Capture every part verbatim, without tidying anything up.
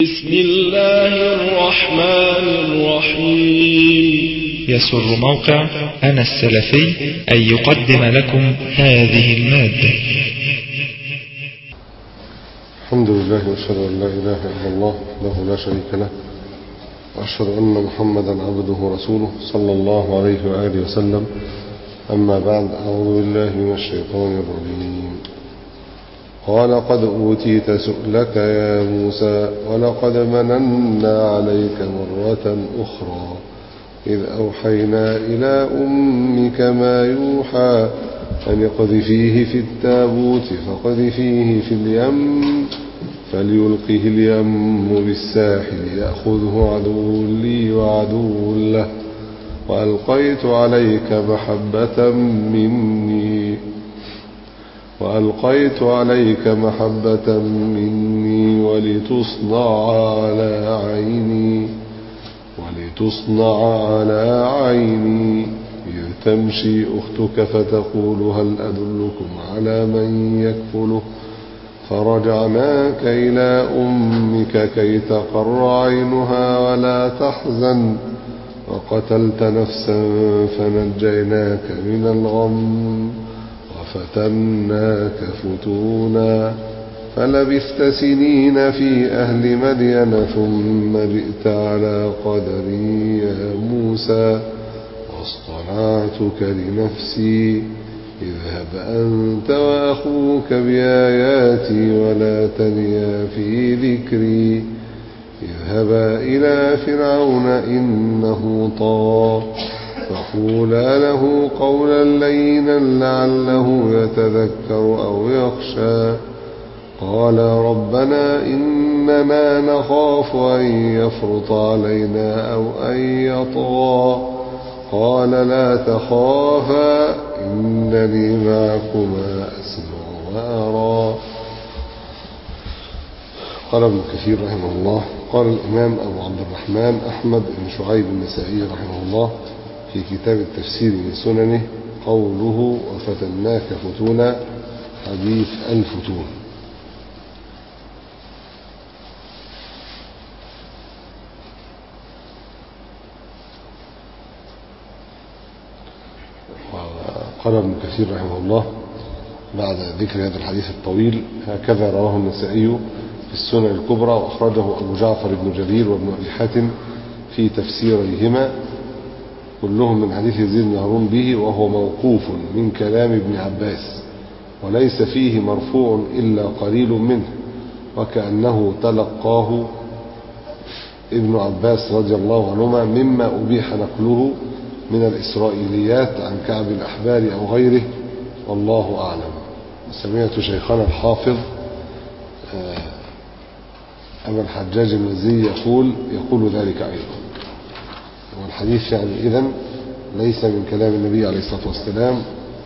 بسم الله الرحمن الرحيم. يسر موقع أنا السلفي أن يقدم لكم هذه المادة. الحمد لله وأشهد أن لا إله إلا الله وحده لا شريك له، وأشهد أن محمدا عبده ورسوله صلى الله عليه وآله وسلم. أما بعد، أعوذ بالله من الشيطان الرجيم. قال قد أوتيت سؤلك يا موسى ولقد مننا عليك مرة أخرى إذ أوحينا إلى أمك ما يوحى أن اقذفيه في التابوت فقذفيه في اليم فليلقه اليم بالساحل يأخذه عدو لي وعدو له وألقيت عليك محبة مني وألقيت عليك محبة مني ولتصنع على عيني ولتصنع على عيني إذ تمشي أختك فتقول هل أدلكم على من يكفله فرجعناك إلى أمك كي تقر عينها ولا تحزن وقتلت نفسا فنجيناك من الغم وفتناك فتونا فلبثت سنين في أهل مدين ثم جئت على قدري يا موسى واصطنعتك لنفسي اذهب أنت وأخوك بآياتي ولا تنيا في ذكري اذهبا إلى فرعون إنه طغى فقولا له قولا لينا لعله يتذكر أو يخشى قال ربنا إننا نخاف أن يفرط علينا أو أن يطغى قال لا تخافا إنني معكما أسمع وأرى. قال ابن كثير رحمه الله قال الإمام أبو عبد الرحمن أحمد بن شعيب النسائي رحمه الله في كتاب التفسير من سننه قوله وفتناك فتونا حديث الفتون. قال ابن كثير رحمه الله بعد ذكر هذا الحديث الطويل هكذا رواه النسائي في السنن الكبرى وأخرجه أبو جعفر بن جرير وابن أبي حاتم في تفسيريهما كلهم من حديث يزيد بن هارون به وهو موقوف من كلام ابن عباس وليس فيه مرفوع إلا قليل منه وكأنه تلقاه ابن عباس رضي الله عنهما مما أبيح نقله من الإسرائيليات عن كعب الأحبار أو غيره والله أعلم. سمعت شيخنا الحافظ أبا الحجاج المزي يقول يقول ذلك أيضا. والحديث يعني إذن ليس من كلام النبي عليه الصلاة والسلام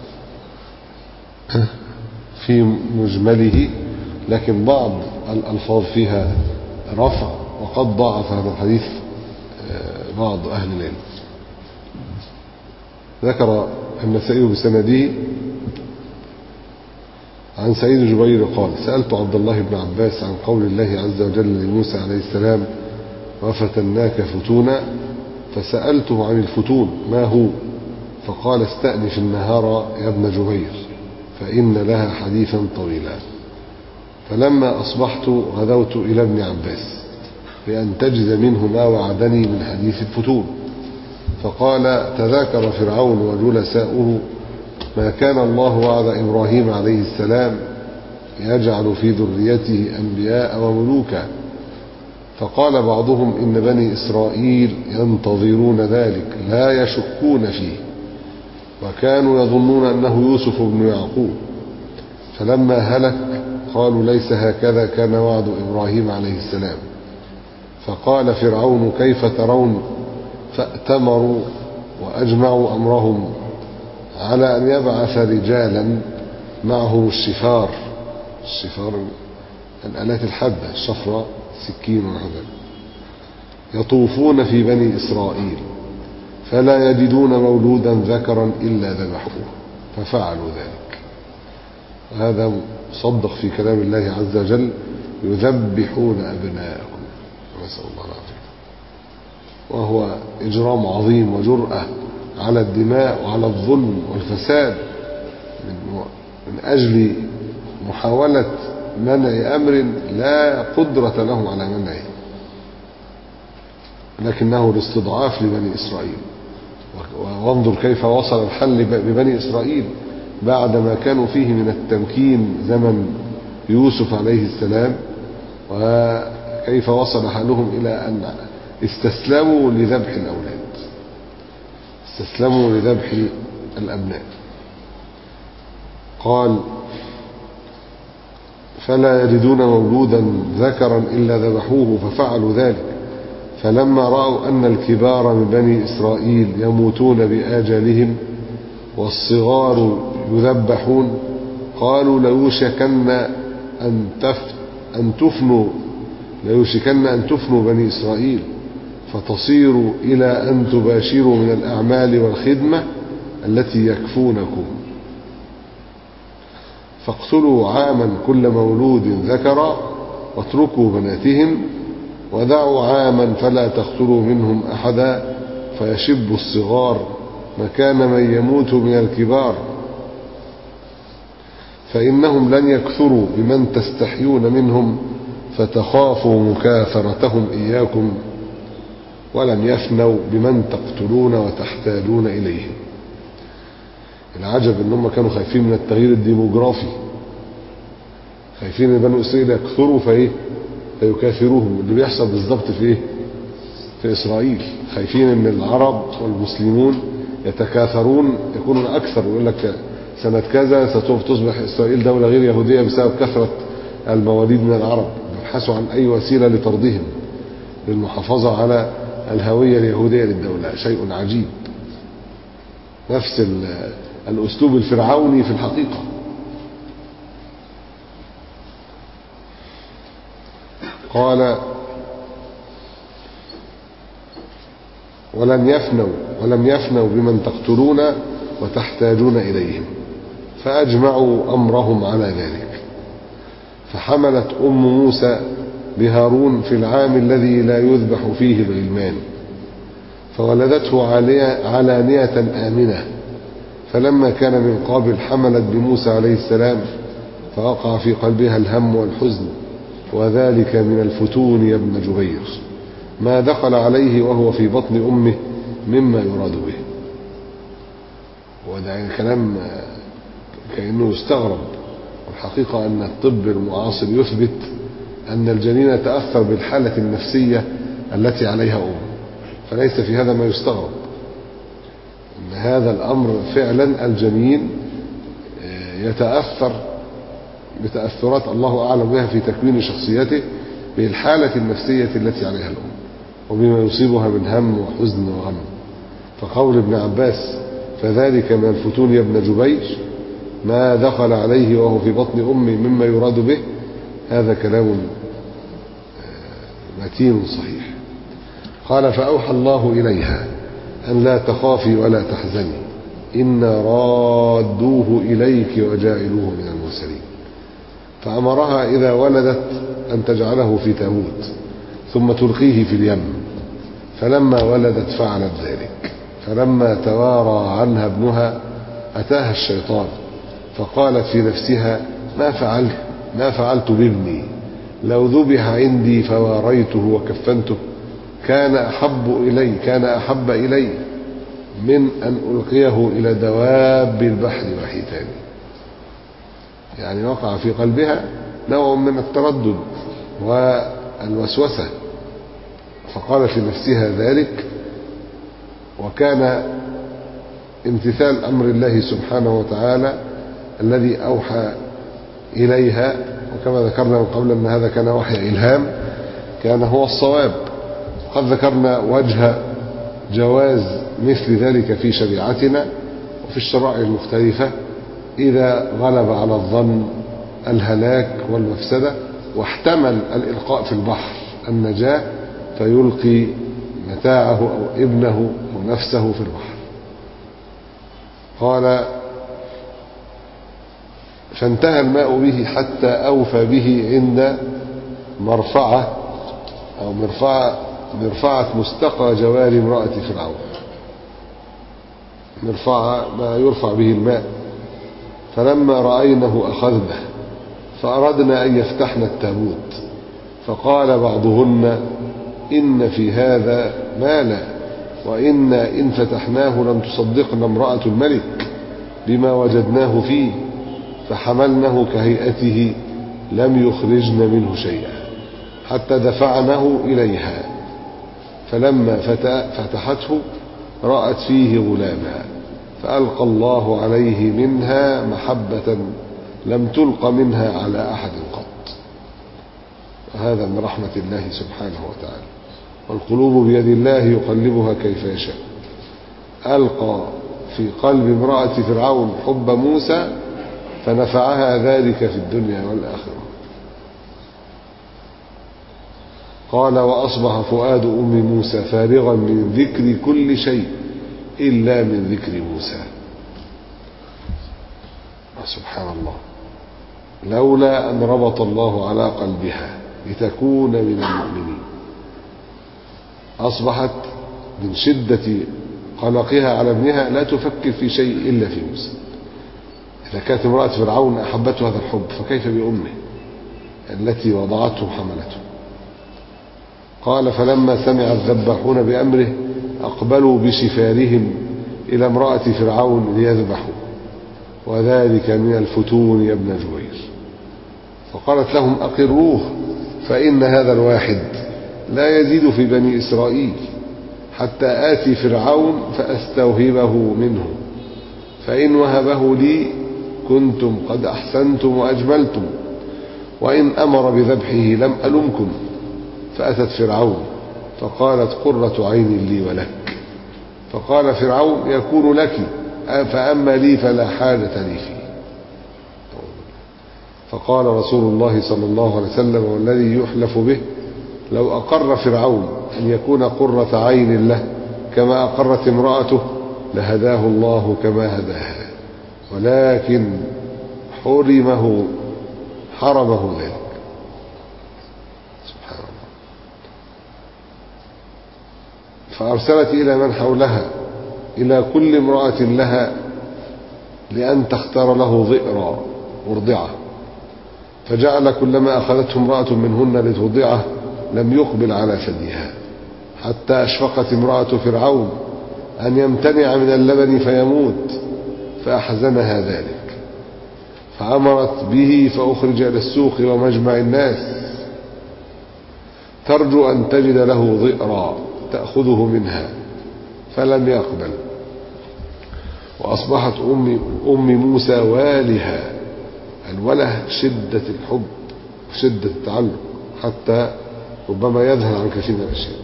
في مجمله، لكن بعض الألفاظ فيها رفع وقد ضعف هذا الحديث بعض أهل العلم. ذكر النسائي بسنده عن سعيد جبير قال سألت عبد الله بن عباس عن قول الله عز وجل لموسى عليه السلام وفتناك فتونا فسألته عن الفتون ما هو فقال استأنف النهار يا ابن جبير فإن لها حديثا طويلا. فلما أصبحت غدوت إلى ابن عباس لأن تجد منه ما وعدني من حديث الفتون فقال تذاكر فرعون وجلساؤه ما كان الله وعد إبراهيم عليه السلام يجعل في ذريته أنبياء وملوكا فقال بعضهم إن بني إسرائيل ينتظرون ذلك لا يشكون فيه وكانوا يظنون أنه يوسف بن يعقوب فلما هلك قالوا ليس هكذا كان وعد إبراهيم عليه السلام فقال فرعون كيف ترون فأتمروا وأجمعوا أمرهم على أن يبعث رجالا معهم الشفار الشفار الآلات الحادة الشفرة سكين وحذر يطوفون في بني إسرائيل فلا يجدون مولودا ذكرا إلا ذبحوه ففعلوا ذلك. هذا صدق في كلام الله عز وجل يذبحون أبناءهم نسأل الله العافية. وهو إجرام عظيم وجرأة على الدماء وعلى الظلم والفساد من أجل محاولة منع أمر لا قدرة لهم على منعه، لكنه الاستضعاف لبني إسرائيل. وانظر كيف وصل الحل ببني إسرائيل بعدما كانوا فيه من التمكين زمن يوسف عليه السلام، وكيف وصل حالهم إلى أن استسلموا لذبح الأولاد، استسلموا لذبح الأبناء. قال فلا يجدون مولودا ذكرا إلا ذبحوه ففعلوا ذلك، فلما رأوا أن الكبار من بني إسرائيل يموتون بآجالهم والصغار يذبحون قالوا ليوشكن أن أن تفنوا ليوشكن أن تفنوا بني إسرائيل فتصيروا إلى أن تباشروا من الأعمال والخدمة التي يكفونكم، فاقتلوا عاما كل مولود ذكرا واتركوا بناتهم، ودعوا عاما فلا تقتلوا منهم أحدا فيشب الصغار مكان من يموت من الكبار، فإنهم لن يكثروا بمن تستحيون منهم فتخافوا مكاثرتهم إياكم، ولم يفنوا بمن تقتلون وتحتاجون إليهم. العجب أنهم كانوا خايفين من التغيير الديموغرافي، خايفين ان بنو إسرائيل يكثروا فايه فيكاثروهم، اللي بيحصل بالضبط في ايه في إسرائيل. خايفين ان العرب والمسلمون يتكاثرون يكونون أكثر، ويقول لك سنة كذا سوف تصبح إسرائيل دولة غير يهودية بسبب كثرة المواليد من العرب، يبحثوا عن أي وسيلة لطردهم للمحافظة على الهوية اليهودية للدولة. شيء عجيب، نفس الأسلوب الفرعوني في الحقيقة. قال ولن يفنوا ولم يفنوا بمن تقتلون وتحتاجون إليهم، فأجمعوا أمرهم على ذلك. فحملت أم موسى بهارون في العام الذي لا يذبح فيه الغلمان، فولدته علانية آمنة، فلما كان من قابل حملت بموسى عليه السلام، فوقع في قلبها الهم والحزن، وذلك من الفتون يا ابن جبير، ما دخل عليه وهو في بطن أمه مما يراد به. وده يعني كلام كأنه يستغرب، والحقيقة أن الطب المعاصر يثبت أن الجنين تأثر بالحالة النفسية التي عليها أم، فليس في هذا ما يستغرب. أن هذا الأمر فعلا الجنين يتأثر بتأثرات الله أعلم بها في تكوين شخصيته بالحالة النفسية التي عليها الأم، وبما يصيبها من هم وحزن وغم. فقول ابن عباس فذلك من الفتون يا ابن جبير ما دخل عليه وهو في بطن أمه مما يراد به، هذا كلام متين صحيح. قال فأوحى الله إليها أن لا تخافي ولا تحزني إنا رادوه إليك وجاعلوه من المرسلين، فأمرها إذا ولدت أن تجعله في تابوت ثم تلقيه في اليم، فلما ولدت فعلت ذلك. فلما توارى عنها ابنها أتاها الشيطان فقالت في نفسها ما فعلت ما فعلت بابني، لو ذبح عندي فواريته وكفنته كان أحب إلي كان أحب إلي من أن ألقيه إلى دواب البحر وحيتان. يعني وقع في قلبها نوع من التردد والوسوسة، فقالت لنفسها ذلك، وكان امتثال أمر الله سبحانه وتعالى الذي أوحى إليها، وكما ذكرنا من قبل أن هذا كان وحي إلهام، كان هو الصواب. قد ذكرنا وجه جواز مثل ذلك في شريعتنا وفي الشرائع المختلفة إذا غلب على الظن الهلاك والمفسدة واحتمل الإلقاء في البحر النجاة، فيلقي متاعه أو ابنه أو نفسه في البحر. قال فانتهى الماء به حتى أوفى به عند مرفعة أو مرفعة مرفعة مستقى جوار امرأة فرعون، مرفعة ما يرفع به الماء. فلما رأينه أخذنه فأردنا أن يفتحن التابوت، فقال بعضهن إن في هذا مالا، وإنا إن فتحناه لم تصدقن امرأة الملك بما وجدناه فيه، فحملنه كهيئته لم يخرجن منه شيئا حتى دفعنه إليها، فلما فتحته رأت فيه غلاما، فألقى الله عليه منها محبة لم تلق منها على أحد قط. هذا من رحمة الله سبحانه وتعالى، والقلوب بيد الله يقلبها كيف يشاء. ألقى في قلب امرأة فرعون حب موسى فنفعها ذلك في الدنيا والآخرة. قال وأصبح فؤاد أم موسى فارغا من ذكر كل شيء إلا من ذكر موسى. سبحان الله، لولا أن ربط الله على قلبها لتكون من المؤمنين. أصبحت من شدة قلقها على ابنها لا تفكر في شيء إلا في موسى. إذا كانت امرأة فرعون أحبته هذا الحب، فكيف بأمه التي وضعته حملته. قال فلما سمع الذباحون بأمره أقبلوا بشفارهم إلى امرأة فرعون ليذبحوا، وذلك من الفتون يا ابن جبير. فقالت لهم أقروه فإن هذا الواحد لا يزيد في بني إسرائيل حتى آتي فرعون فأستوهبه منه، فإن وهبه لي كنتم قد أحسنتم وأجملتم، وإن أمر بذبحه لم ألمكم. فأتت فرعون فقالت قرة عين لي ولك. فقال فرعون يكون لك، فأما لي فلا حاجة لي فيه. فقال رسول الله صلى الله عليه وسلم والذي يحلف به لو أقر فرعون أن يكون قرة عين له كما أقرت امرأته لهداه الله كما هداها، ولكن حرمه حرمه ذلك. سبحان الله. فأرسلت إلى من حولها إلى كل امرأة لها لأن تختار له ضئرا مرضعة، فجعل كلما أخذته امرأة منهن لترضعه لم يقبل على ثديها، حتى أشفقت امرأة فرعون أن يمتنع من اللبن فيموت، فأحزنها ذلك، فأمرت به فأخرج إلى السوق ومجمع الناس ترجو أن تجد له ضئرا تأخذه منها، فلم يقبل. وأصبحت أم, أم موسى والها. الوله شدة الحب وشدة التعلق، حتى ربما يذهل عن كثير من الأشياء.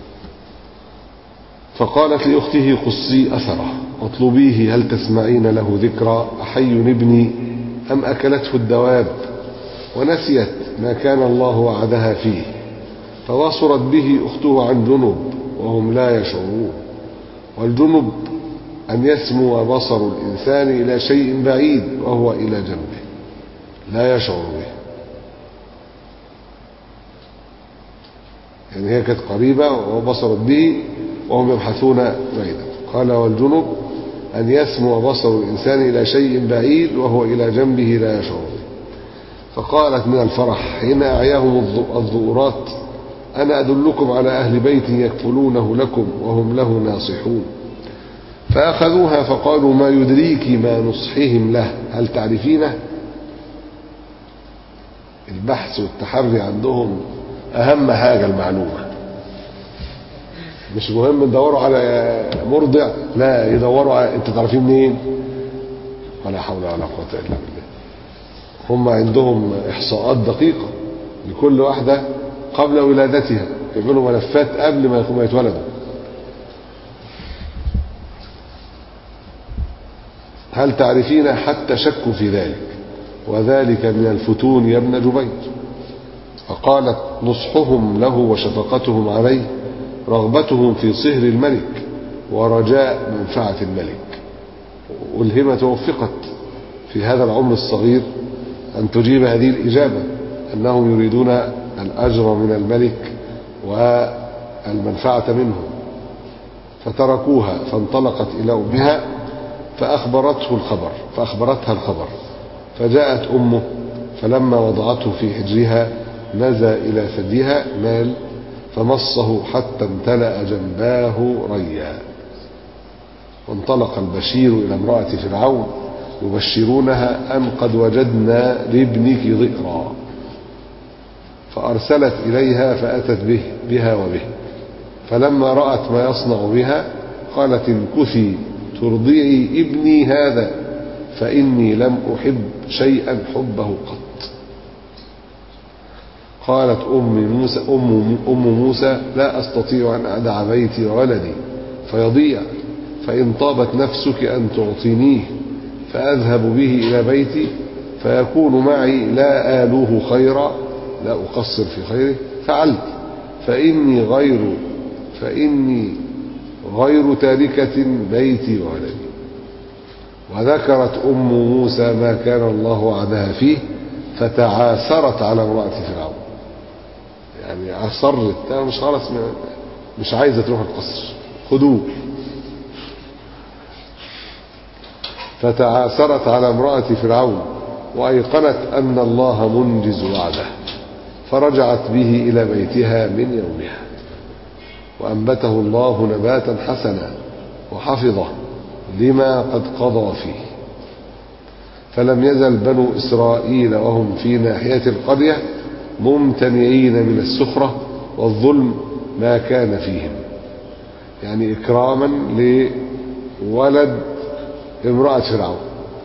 فقالت لأخته قصي أثره واطلبيه هل تسمعين له ذكرى أحي ابني أم أكلته الدواب، ونسيت ما كان الله وعدها فيه. فبصرت به أخته عن جنب وهم لا يشعرون، والجنب أن يسمو بصر الإنسان إلى شيء بعيد وهو إلى جنبه لا يشعر به، يعني هي كانت قريبة وبصرت به وهم يبحثون بعيدا. قال والجنب أن يسمو بصر الإنسان إلى شيء بعيد وهو إلى جنبه لا يشعر به. فقالت من الفرح حين أعياهم الضؤرات أنا أدلكم على أهل بيت يكفلونه لكم وهم له ناصحون. فأخذوها فقالوا ما يدريك ما نصحهم له هل تعرفينه. البحث والتحري عندهم أهم حاجة المعلومة، مش مهم يدوروا على مرضع، لا يدوروا على انت تعرفين منين. ولا حول ولا قوة إلا بالله. هم عندهم إحصاءات دقيقة لكل واحدة قبل ولادتها، يعملوا ملفات قبل ما يتولدوا. هل تعرفين حتى شكوا في ذلك، وذلك من الفتون يا ابن جبير. فقالت نصحهم له وشفقتهم عليه رغبتهم في صهر الملك ورجاء منفعة الملك. ألهمت ووفقت في هذا العمر الصغير أن تجيب هذه الإجابة، أنهم يريدون الأجر من الملك والمنفعة منه، فتركوها فانطلقت إلى أمها فأخبرته الخبر فأخبرتها الخبر فجاءت أمه فلما وضعته في حجرها نزى إلى ثديها مال فمصه حتى امتلأ جنباه ريا. وانطلق البشير إلى امرأة فرعون يبشرونها أن قد وجدنا لابنك ضئرا، فأرسلت إليها فأتت به بها وبه، فلما رأت ما يصنع بها قالت امكثي ترضعي ابني هذا فإني لم أحب شيئا حبه قط. قالت أم موسى, أم, أم موسى لا أستطيع أن أدع بيتي وولدي فيضيع، فإن طابت نفسك أن تعطينيه فأذهب به إلى بيتي فيكون معي لا آلوه خيرا لا أقصر في خيره فعلت، فإني غير فإني غير تاركة بيتي وولدي. وذكرت أم موسى ما كان الله وعدها فيه فتعاثرت على امرأة فرعون، يعني أصرت مش خلاص مش عايزة تروح القصر خدوه، فتعاثرت على امرأة فرعون وأيقنت أن الله منجز وعده فرجعت به إلى بيتها من يومها، وأنبته الله نباتا حسنا وحفظه لما قد قضى فيه. فلم يزل بنو إسرائيل وهم في ناحية القرية ممتنعين من السخرة والظلم ما كان فيهم، يعني إكراما لولد امرأة فرعون.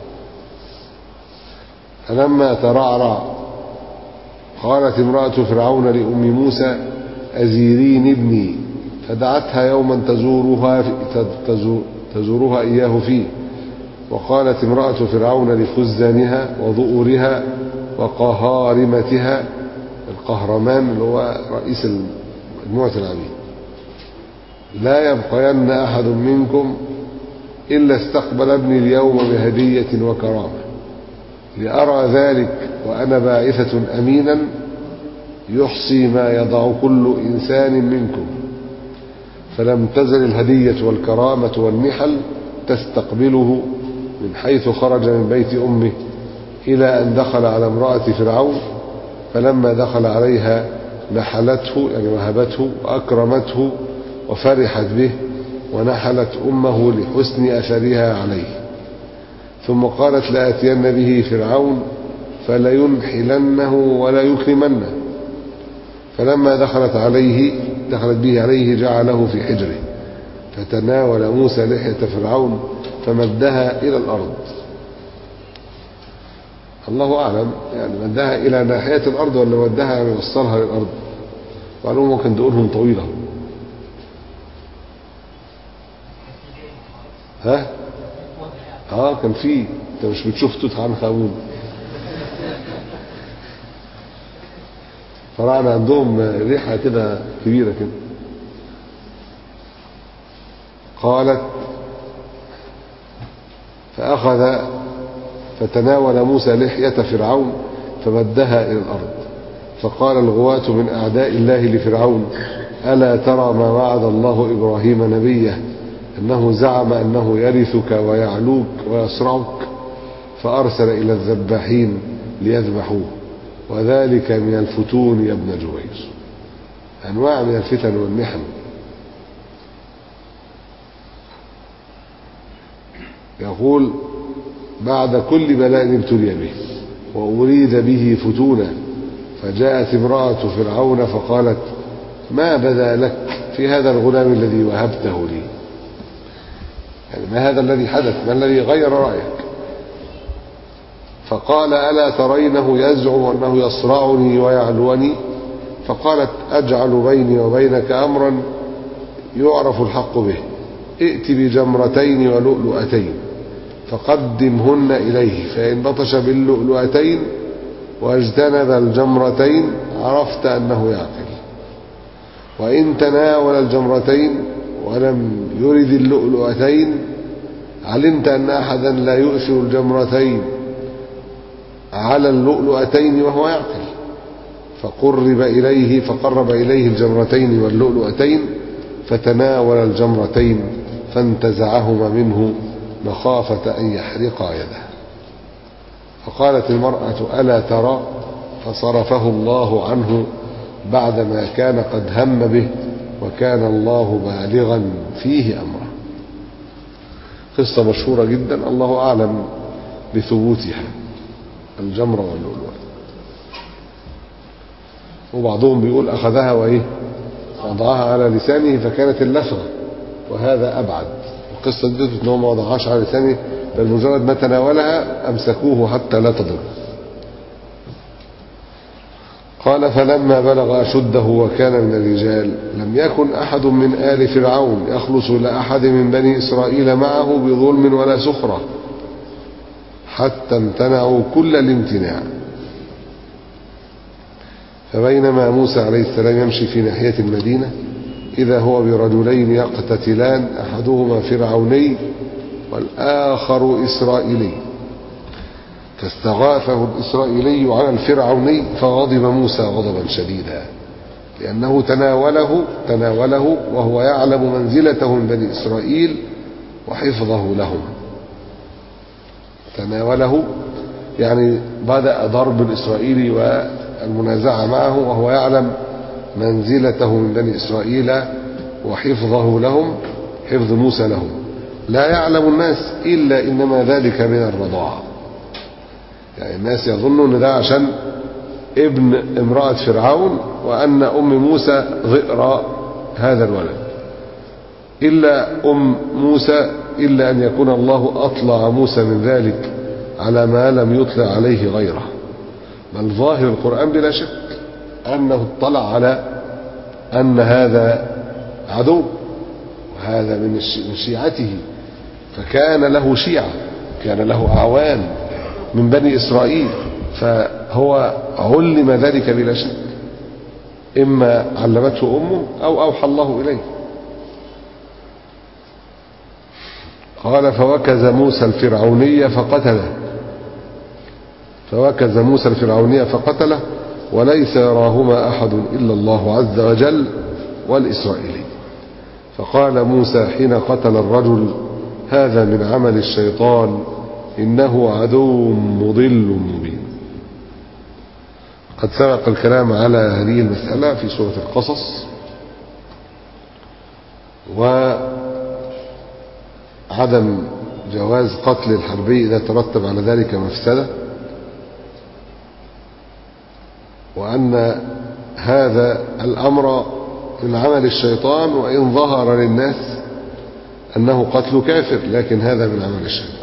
فلما ترعرع قالت امرأة فرعون لأم موسى أزيرين ابني، فدعتها يوما تزورها, تزورها إياه فيه، وقالت امرأة فرعون لخزانها وضؤرها وقهارمتها، القهرمان اللي هو رئيس مجموعة العبيد، لا يبقين أحد منكم إلا استقبل ابني اليوم بهدية وكرامة، لأرى ذلك وأنا باعثة أمينا يحصي ما يضع كل إنسان منكم. فلم تزل الهدية والكرامة والنحل تستقبله من حيث خرج من بيت أمه إلى أن دخل على امرأة فرعون، فلما دخل عليها نحلته يعني وهبته وأكرمته وفرحت به ونحلت أمه لحسن أثرها عليه، ثم قالت لآتين به فرعون فلينحلنه ولا يكرمنه. فلما دخلت عليه دخلت به عليه جعله في حجره، فتناول موسى لحية فرعون فمدها إلى الأرض، الله أعلم يعني مدها إلى ناحية الأرض ولا مدها يعني وصلها للأرض، وعلوم ممكن تقولهم طويلة. ها اه كان في، انت مش بتشوف توت عنخ آمون؟ فراعنة عندهم ريحة كده كبيرة كده. قالت فأخذ فتناول موسى لحية فرعون فمدها إلى الأرض، فقال الغواة من أعداء الله لفرعون ألا ترى ما وعد الله إبراهيم نبيه أنه زعم أنه يرثك ويعلوك ويصرعك، فأرسل إلى الذباحين ليذبحوه، وذلك من الفتون يا ابن جبير، أنواع من الفتن والمحن. يقول بعد كل بلاء ابتلي به وأريد به فتونا، فجاءت امرأة فرعون فقالت ما بدا لك في هذا الغلام الذي وهبته لي، يعني ما هذا الذي حدث، ما الذي غير رأيك؟ فقال ألا ترينه يزعم أنه يصرعني ويعلوني؟ فقالت أجعل بيني وبينك أمرا يعرف الحق به، ائت بجمرتين ولؤلؤتين فقدمهن إليه، فإن بطش باللؤلؤتين واجتنب الجمرتين عرفت أنه يعقل، وإن تناول الجمرتين ولم يرد اللؤلؤتين علمت أن أحدا لا يؤثر الجمرتين على اللؤلؤتين وهو يعقل. فقرب إليه فقرب إليه الجمرتين واللؤلؤتين فتناول الجمرتين فانتزعهما منه مخافة أن يحرقا يده. فقالت المرأة ألا ترى؟ فصرفه الله عنه بعدما كان قد هم به وكان الله بالغا فيه أمره. قصة مشهورة جدا الله أعلم بثبوتها، الجمرة واللؤلؤة. وبعضهم بيقول أخذها وإيه وضعها على لسانه فكانت اللفظة، وهذا أبعد. القصة دي إنه ما وضعهاش على لسانه بل مجرد ما تناولها أمسكوه حتى لا تضر. قال فلما بلغ أشده وكان من الرجال لم يكن أحد من آل فرعون يخلص لأحد من بني إسرائيل معه بظلم ولا سخرة حتى امتنعوا كل الامتناع. فبينما موسى عليه السلام يمشي في ناحية المدينة إذا هو برجلين يقتتلان أحدهما فرعوني والآخر إسرائيلي، فاستغاثه الإسرائيلي على الفرعوني فغضب موسى غضبا شديدا لأنه تناوله تناوله وهو يعلم منزلته من بني إسرائيل وحفظه لهم. تناوله يعني بدأ ضرب الإسرائيلي والمنازعة معه وهو يعلم منزلته من بني إسرائيل وحفظه لهم، حفظ موسى لهم. لا يعلم الناس إلا إنما ذلك من الرضاعة. يعني الناس يظنون ان ده عشان ابن امرأة فرعون وأن أم موسى ذئر هذا الولد، إلا أم موسى إلا أن يكون الله أطلع موسى من ذلك على ما لم يطلع عليه غيره. بل ظاهر القرآن بلا شك أنه اطلع على أن هذا عدو وهذا من شيعته، فكان له شيعة، كان له أعوان من بني إسرائيل، فهو علم ذلك بلا شك، إما علمته أمه أو أوحى الله إليه. قال فوكز موسى الفرعونية فقتله فوكز موسى الفرعونية فقتله وليس يراهما أحد إلا الله عز وجل والإسرائيلي. فقال موسى حين قتل الرجل هذا من عمل الشيطان إنه عدو مضل مبين. قد سبق الكلام على هذه المسألة في سورة القصص، وعدم جواز قتل الحربي إذا ترتب على ذلك مفسدة، وأن هذا الأمر من عمل الشيطان وإن ظهر للناس أنه قتل كافر لكن هذا من عمل الشيطان،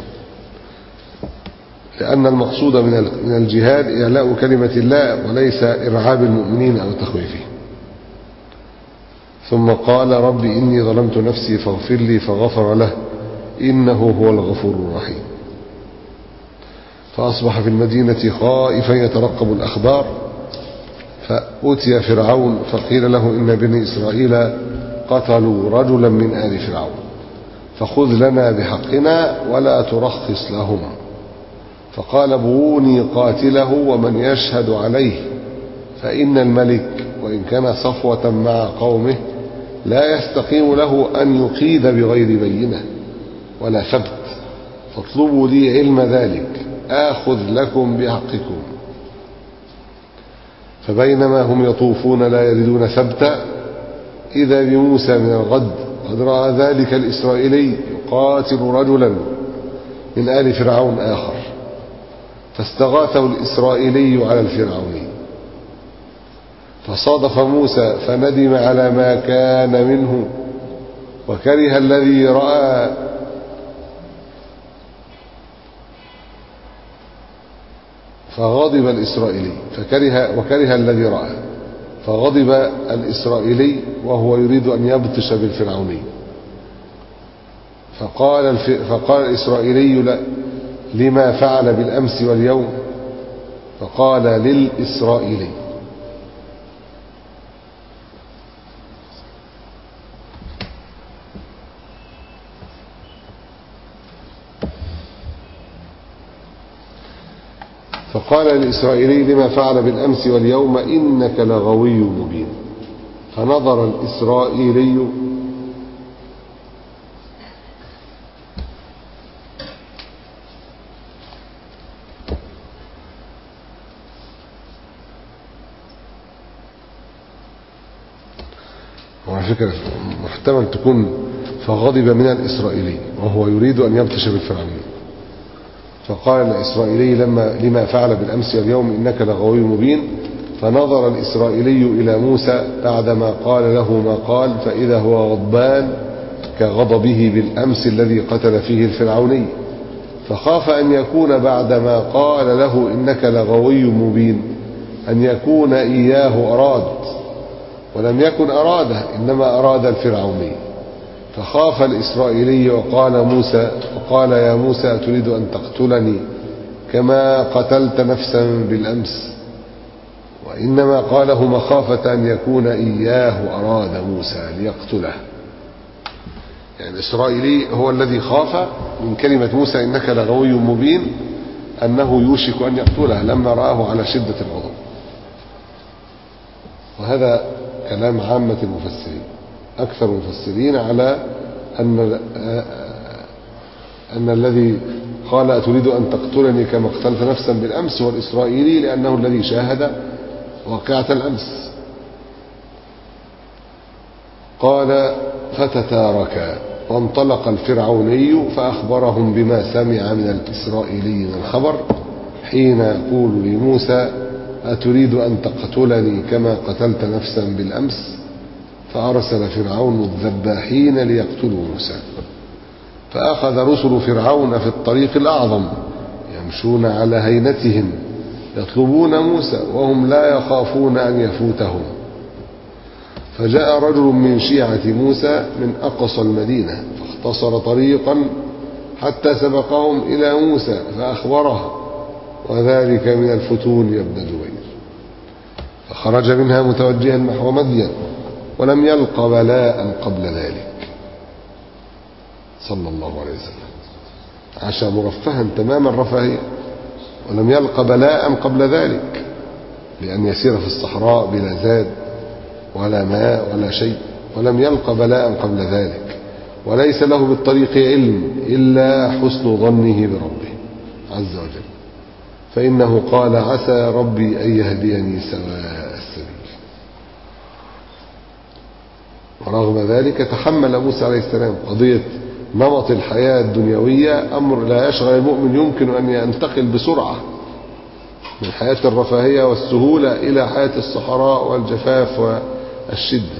لأن المقصود من الجهاد إعلاء كلمة الله وليس إرعاب المؤمنين أو تخويفهم. ثم قال رب إني ظلمت نفسي فاغفر لي فغفر له إنه هو الغفور الرحيم. فأصبح في المدينة خائفا يترقب الأخبار، فأتي فرعون فقيل له إن بني إسرائيل قتلوا رجلا من آل فرعون فخذ لنا بحقنا ولا ترخص لهم. فقال ابغوني قاتله ومن يشهد عليه، فإن الملك وإن كان صفوة مع قومه لا يستقيم له أن يقيد بغير بينة ولا ثبت، فاطلبوا لي علم ذلك آخذ لكم بحقكم. فبينما هم يطوفون لا يجدون ثبتا إذا بموسى من الغد قد رأى ذلك الإسرائيلي يقاتل رجلا من آل فرعون آخر، فاستغاثه الإسرائيلي على الفرعوني فصادف موسى فندم على ما كان منه وكره الذي رأى فغضب الإسرائيلي فكره وكره الذي رأى فغضب الإسرائيلي وهو يريد أن يبطش بالفرعوني. فقال الف... فقال الإسرائيلي لا لما فعل بالأمس واليوم؟ فقال للإسرائيلي فقال الإسرائيلي لما فعل بالأمس واليوم إنك لغوي مبين. فنظر الإسرائيلي وعلى فكرة محتمل تكون فغضب من الإسرائيلي وهو يريد أن يبطش بالفرعوني. فقال الإسرائيلي لما لما فعل بالأمس واليوم إنك لغوي مبين. فنظر الإسرائيلي إلى موسى بعدما قال له ما قال فإذا هو غضبان كغضبه بالأمس الذي قتل فيه الفرعوني، فخاف أن يكون بعدما قال له إنك لغوي مبين أن يكون إياه أراد، ولم يكن أراده إنما أراد الفرعوني. فخاف الإسرائيلي وقال موسى وقال يا موسى أتريد أن تقتلني كما قتلت نفسا بالأمس، وإنما قاله مخافة أن يكون إياه أراد موسى ليقتله. يعني الإسرائيلي هو الذي خاف من كلمة موسى إنك لغوي مبين أنه يوشك أن يقتله لما رآه على شدة الغضب. وهذا كلام عامة المفسرين، أكثر المفسرين على أن أن الذي قال أتريد أن تقتلني كما قتلت نفسا بالأمس هو الإسرائيلي، لأنه الذي شاهد واقعة الأمس. قال فتتاركا وانطلق الفرعوني فأخبرهم بما سمع من الإسرائيلي من الخبر حين يقول لموسى أتريد أن تقتلني كما قتلت نفسا بالأمس، فأرسل فرعون الذباحين ليقتلوا موسى. فأخذ رسل فرعون في الطريق الأعظم يمشون على هينتهم يطلبون موسى وهم لا يخافون أن يفوتهم. فجاء رجل من شيعة موسى من أقصى المدينة فاختصر طريقا حتى سبقهم إلى موسى فأخبره، وذلك من الفتون يا ابن جبير. فخرج منها متوجها نحو مدين ولم يلق بلاء قبل ذلك صلى الله عليه وسلم، عاش مرفها تمام الرفاهية ولم يلق بلاء قبل ذلك، لأن يسير في الصحراء بلا زاد ولا ماء ولا شيء، ولم يلق بلاء قبل ذلك، وليس له بالطريق علم إلا حسن ظنه بربه عز وجل، فإنه قال عسى ربي أن يهديني سواء السبيل. ورغم ذلك تحمل موسى عليه السلام قضية نمط الحياة الدنيوية، أمر لا يشغل المؤمن، يمكن أن ينتقل بسرعة من حياة الرفاهية والسهولة إلى حياة الصحراء والجفاف والشدة.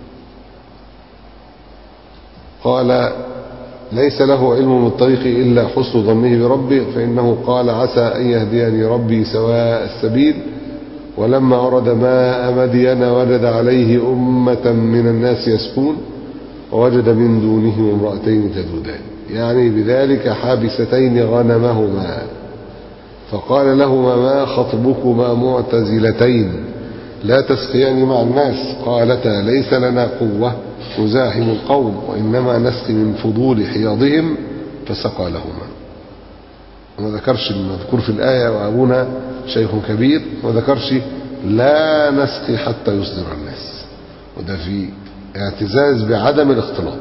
قال ليس له علم بالطريق إلا حسن ظنه بربه، فإنه قال عسى أن يهديني ربي سواء السبيل. ولما ورد ماء مدين وجد عليه أمة من الناس يسكون ووجد من دونهم امرأتين تذودان، يعني بذلك حابستين غنمهما، فقال لهما ما خطبكما معتزلتين لا تسقيان مع الناس؟ قالتا ليس لنا قوة نزاحم القوم وإنما نسقي من فضول حياضهم، فسقى لهما. وما ذكرش المذكور في الآية وأبونا شيخ كبير، وما ذكرش لا نسقي حتى يصدر الناس، وده في اعتزاز بعدم الاختلاط.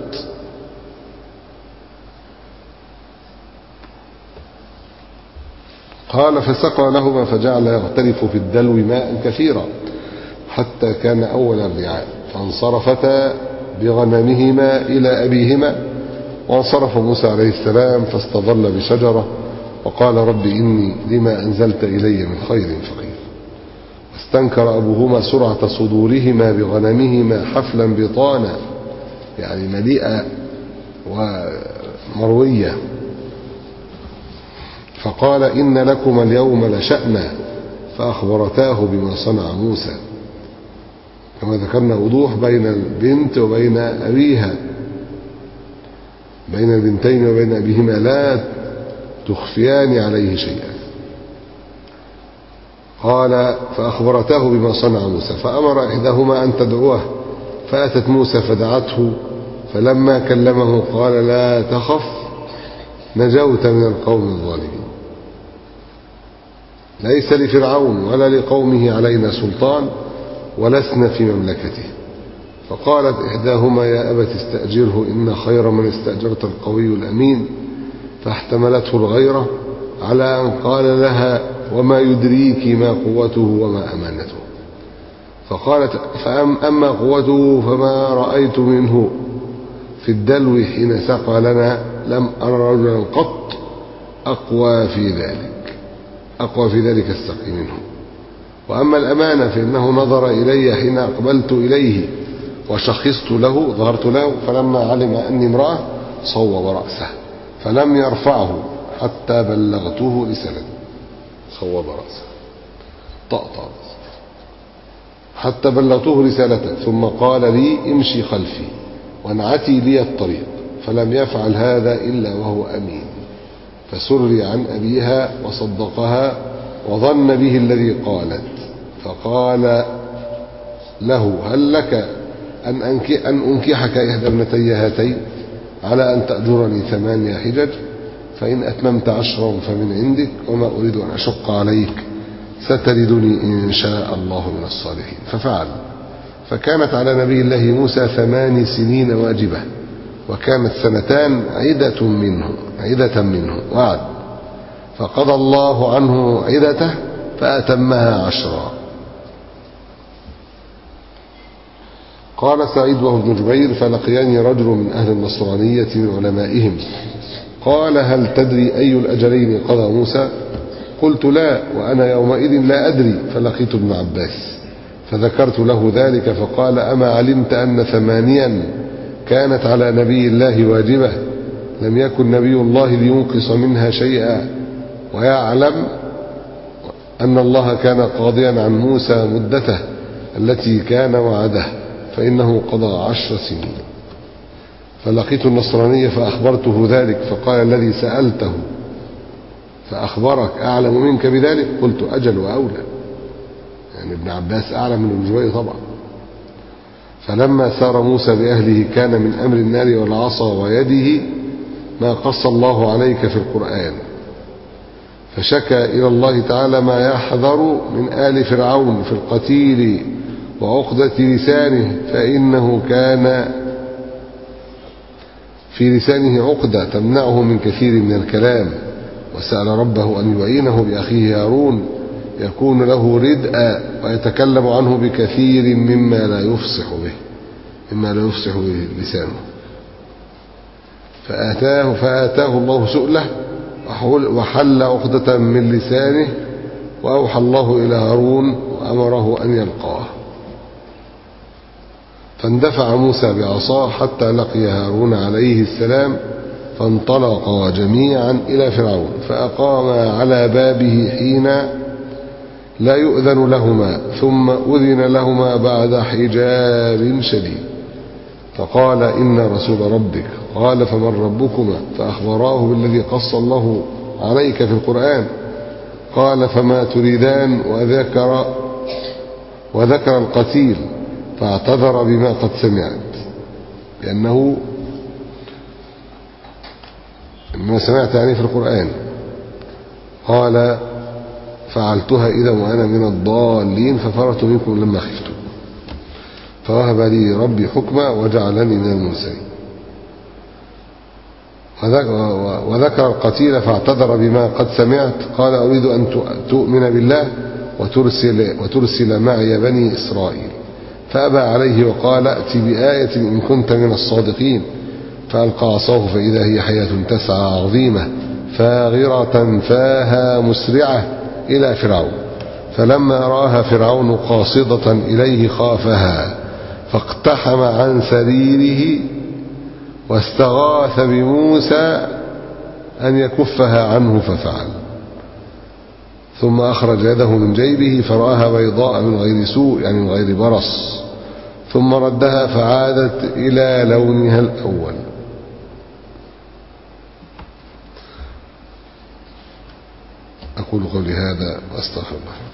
قال فسقى لهما فجعل يغترف في الدلو ماء كثيرا حتى كان أول الرعاء، فانصرفتا بغنمهما إلى أبيهما. وانصرف موسى عليه السلام فاستظل بشجرة وقال رب إني لما أنزلت إلي من خير فقير. استنكر أبوهما سرعة صدورهما بغنمهما حفلا بطانا، يعني مليئة ومروية، فقال إن لكم اليوم لشأنا، فأخبرتاه بما صنع موسى، كما ذكرنا وضوح بين البنت وبين أبيها، بين البنتين وبين أبيهما لا تخفيان عليه شيئا. قال فأخبرته بما صنع موسى، فأمر إحداهما أن تدعوه، فأتت موسى فدعته، فلما كلمه قال لا تخف نجوت من القوم الظالمين. ليس لفرعون ولا لقومه علينا سلطان ولسنا في مملكته. فقالت إحداهما يا أبت استأجره إن خير من استأجرت القوي الأمين. فاحتملته الغيرة على أن قال لها وما يدريك ما قوته وما أمانته. فقالت فأما قوته فما رأيت منه في الدلو حين سقى لنا لم أرى رجلا قط أقوى في ذلك أقوى في ذلك السقي منه. وأما الأمانة فإنه نظر إلي حين أقبلت إليه وشخصت له ظهرت له فلما علم أني امرأة صوب رأسه فلم يرفعه حتى بلغته رسالته. صوب رأسه طأطأ حتى بلغته رسالته ثم قال لي امشي خلفي وانعتي لي الطريق. فلم يفعل هذا إلا وهو أمين. فسري عن أبيها وصدقها وظن به الذي قالت. فقال له هل لك أن أنكحك إحدى ابنتي هاتين على أن تأجرني ثمانية حجج فإن أتممت عشرا فمن عندك وما أريد أن أشق عليك ستجدني إن شاء الله من الصالحين. ففعل. فكانت على نبي الله موسى ثمان سنين واجبة وكانت سنتان عدة منه عدة منه وعد. فقضى الله عنه عدته فأتمها عشرا. قال سعيد وهو ابن جبير فلقياني رجل من أهل النصرانية من علمائهم قال هل تدري أي الأجلين قضى موسى؟ قلت لا وأنا يومئذ لا أدري. فلقيت ابن عباس فذكرت له ذلك فقال أما علمت أن ثمانيا كانت على نبي الله واجبة لم يكن نبي الله لينقص منها شيئا ويعلم أن الله كان قاضيا عن موسى مدته التي كان وعده فإنه قضى عشر سنين. فلقيت النصراني فأخبرته ذلك فقال الذي سألته فأخبرك أعلم منك بذلك؟ قلت أجل وأولى. يعني ابن عباس أعلم من ابن جبير طبعا. فلما سار موسى بأهله كان من أمر النار والعصا ويده ما قص الله عليك في القرآن. فشكى إلى الله تعالى ما يحذر من آل فرعون في القتيل وعقدة لسانه فإنه كان في لسانه عقدة تمنعه من كثير من الكلام. وسأل ربه أن يعينه بأخيه هارون يكون له ردءا ويتكلم عنه بكثير مما لا يفصح به مما لا يفصح به لسانه. فآتاه, فآتاه الله سؤله وحل عقدة من لسانه وأوحى الله إلى هارون وأمره أن يلقاه. فاندفع موسى بعصاه حتى لقي هارون عليه السلام فانطلقا جميعا إلى فرعون فأقاما على بابه حين لا يؤذن لهما ثم أذن لهما بعد حجاب شديد. فقال إن رسول ربك. قال فمن ربكما؟ فأخبراه بالذي قص الله عليك في القرآن. قال فما تريدان؟ وذكر وذكر القتيل فاعتذر بما قد سمعت لأنه ما سمعت يعني في القرآن. قال فعلتها إذا وأنا من الضالين ففررت منكم لما خفتم فوهب لي ربي حكما وجعلني من المرسلين. وذكر القتيل فاعتذر بما قد سمعت. قال أريد أن تؤمن بالله وترسل, وترسل معي بني إسرائيل. فأبى عليه وقال ائت بآية إن كنت من الصادقين. فألقى عصاه فإذا هي حياة تسعى عظيمة فاغرة فاها مسرعة إلى فرعون. فلما رآها فرعون قاصدة إليه خافها فاقتحم عن سريره واستغاث بموسى أن يكفها عنه ففعل. ثم أخرج يده من جيبه فرآها بيضاء من غير سوء يعني من غير برص ثم ردها فعادت إلى لونها الأول. أقول قولي هذا وأستغفر الله.